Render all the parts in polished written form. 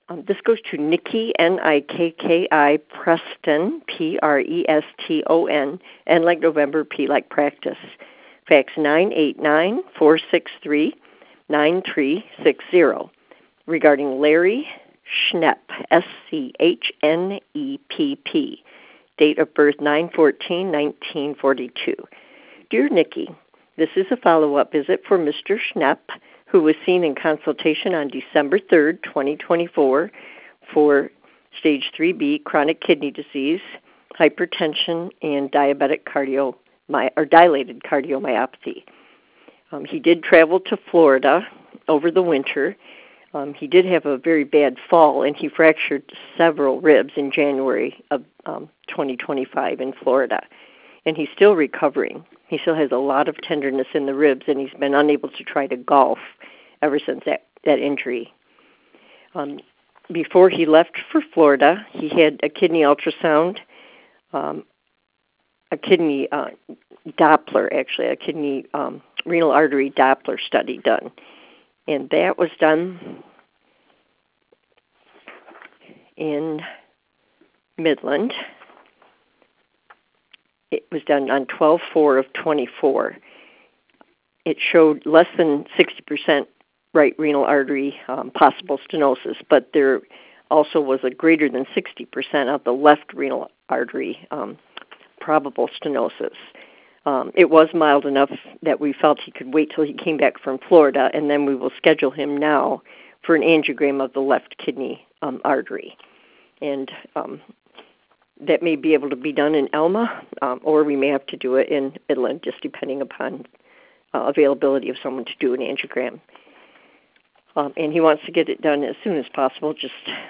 This goes to Nikki, Nikki Preston, Preston, N like November, P like practice. Fax 989-463-9360 regarding Larry Schnepp, Schnepp. Date of birth 9/14/1942. Dear Nikki, this is a follow-up visit for Mr. Schnepp, who was seen in consultation on December 3rd, 2024 for stage 3B chronic kidney disease, hypertension, and dilated cardiomyopathy. He did travel to Florida over the winter. He did have a very bad fall, and he fractured several ribs in January of 2025 in Florida. And he's still recovering. He still has a lot of tenderness in the ribs, and he's been unable to try to golf ever since that injury. Before he left for Florida, he had a kidney ultrasound, a kidney Doppler, actually, a kidney renal artery Doppler study done. And that was done in Midland. It was done on 12/4/24. It showed less than 60% right renal artery possible stenosis, but there also was a greater than 60% of the left renal artery probable stenosis. It was mild enough that we felt he could wait till he came back from Florida, and then we will schedule him now for an angiogram of the left kidney artery. And that may be able to be done in Elma, or we may have to do it in Midland, just depending upon availability of someone to do an angiogram. And he wants to get it done as soon as possible, just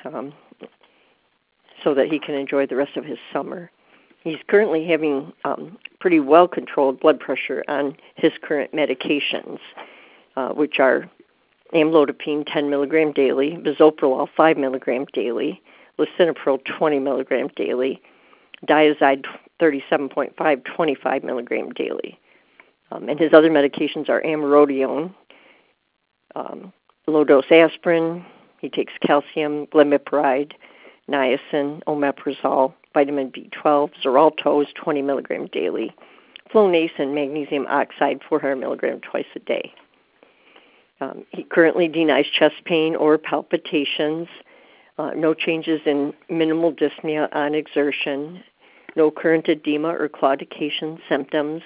so that he can enjoy the rest of his summer. He's currently having pretty well-controlled blood pressure on his current medications, which are amlodipine 10 milligram daily, bisoprolol 5 milligram daily, lisinopril 20 milligram daily, diazide 37.5 25 milligram daily. And his other medications are amiodarone, low-dose aspirin. He takes calcium, glimepiride, niacin, omeprazole, vitamin B12, Xarelto is 20 milligram daily, Flonase and magnesium oxide 400 milligram twice a day. He currently denies chest pain or palpitations, no changes in minimal dyspnea on exertion, no current edema or claudication symptoms.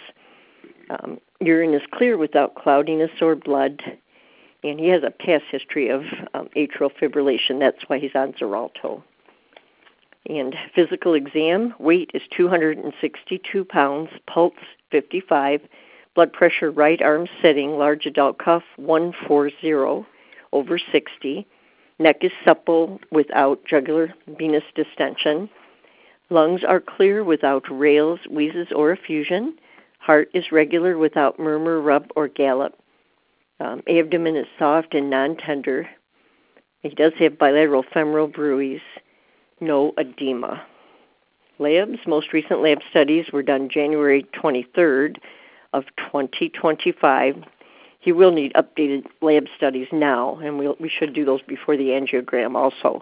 Urine is clear without cloudiness or blood, and he has a past history of atrial fibrillation. That's why he's on Xarelto. And physical exam, weight is 262 pounds, pulse 55, blood pressure right arm sitting, large adult cuff 140 over 60, neck is supple without jugular venous distension, lungs are clear without rales, wheezes, or effusion, heart is regular without murmur, rub, or gallop, abdomen is soft and non-tender. He does have bilateral femoral bruise, no edema. Labs, most recent lab studies were done January 23rd of 2025. He will need updated lab studies now, and we should do those before the angiogram also.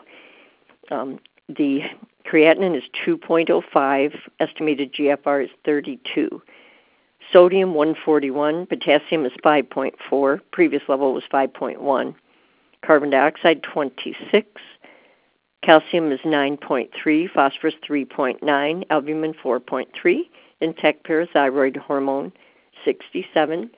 The creatinine is 2.05, estimated GFR is 32. Sodium 141, potassium is 5.4, previous level was 5.1. Carbon dioxide 26. Calcium is 9.3, phosphorus 3.9, albumin 4.3, intact parathyroid hormone 67.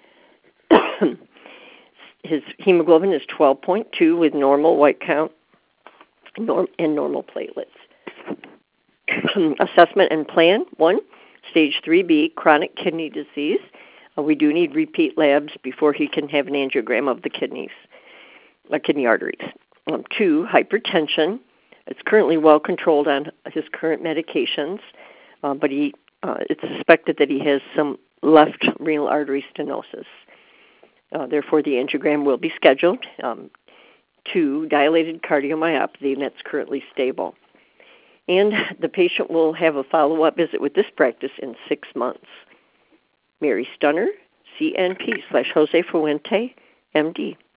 His hemoglobin is 12.2 with normal white count and normal platelets. Assessment and plan. 1, stage 3B, chronic kidney disease. We do need repeat labs before he can have an angiogram of the kidney arteries. 2, hypertension. It's currently well controlled on his current medications, but it's suspected that he has some left renal artery stenosis. Therefore, the angiogram will be scheduled. 2, dilated cardiomyopathy, and that's currently stable. And the patient will have a follow-up visit with this practice in 6 months. Mary Stunner, CNP/Jose Fuente, MD.